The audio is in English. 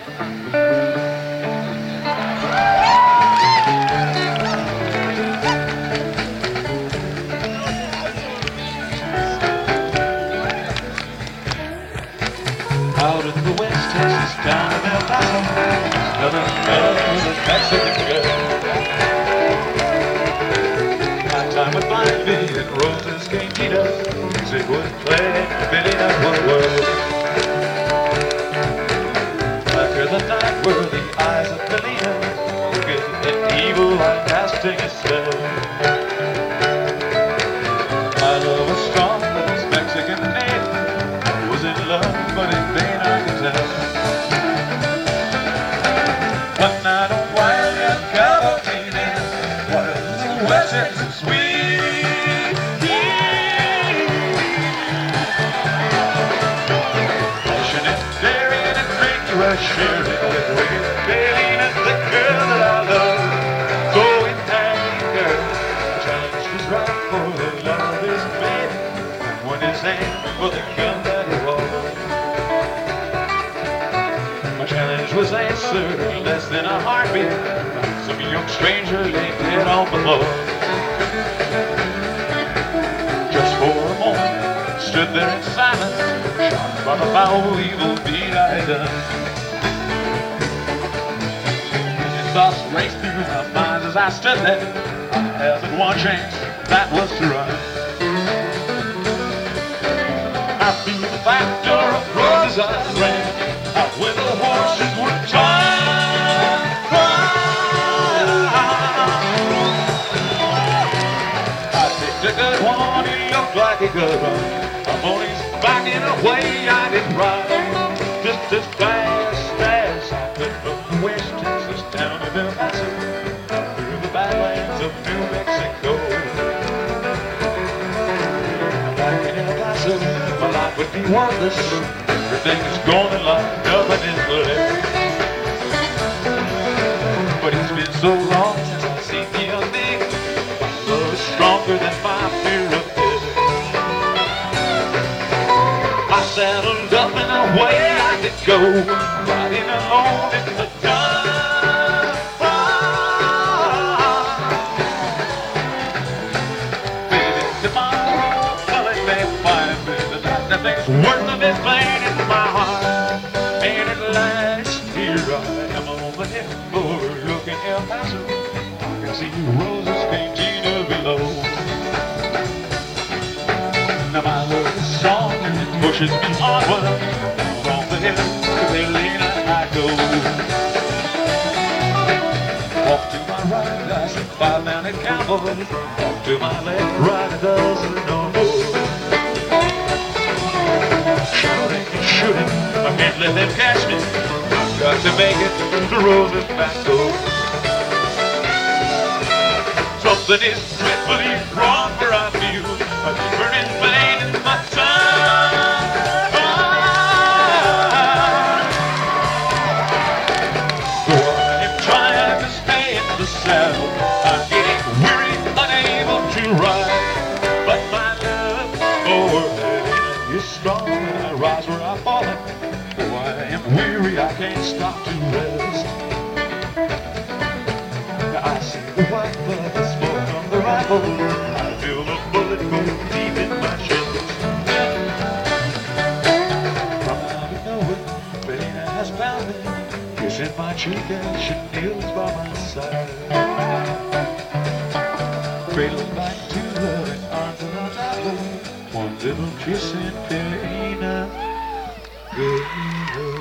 Out in the West Texas town of El Paso, nothing better than Mexican girl. My time with Blind Billy and Rosa's Cantina, music would play, Billy that would world. Blacker the night were the eyes of Felina, wicked and evil like casting a spell. My love was strong, but this Mexican maid was in love, but in vain I could tell. One night on wild young California, was the West Texas sweet. Passionate, daring, and free, you are sharing with me. Aileen is the girl that I love. So in anger, the challenge is right for the love is made. And one is aimed for the gun that he wore. My challenge was answered in less than a heartbeat. Some young stranger lay dead on the floor. Just for a moment, stood there in silence, shocked by the foul evil deed I had done. His thoughts raced through my mind as I stood there. I had but one chance, that was to run. I threw the back door of Rosa's eyes ran out when the horses were tied. I picked a good one, he looked like he could run. I'm on his back in a way I didn't ride. Just as fast as I could from West Texas down to El Paso, through the badlands of New Mexico. Back in El Paso, my life would be worthless. Everything is gone in life, nothing is left. But it's been so long since I've seen the young thing. My love is stronger than my fear of death. I saddled up and away I could go, riding alone in the dark. Baby, tomorrow, well, it may find me tonight. Nothing's worth of this pain in my heart. And at last, here I am on the hill overlooking El Paso. I can see Rosa's Cantina below. Now my love is strong and it pushes me onward. Down on the hill to Helena I go. Off to my right, I see 5 mounted cowboys. Off to my left, right, a dozen or more. Shouting and shooting, I can't let them catch me. I've got to make it to Rosa's back door. Something is dreadfully wrong where I feel a burning pain in my tongue. Though I am trying to stay in the saddle, I'm getting weary, unable to ride. But my love for Helena is strong, and I rise where I've fallen. Though I am weary, I can't stop to rest. I see the white blood, the smoke from the rifle. I feel the bullet go deep in my chest. From out of nowhere, Helena has found me, kissing my cheek as she kneels by my side. Cradled back to loving arms of my daughter, one little kiss in Helena. Good.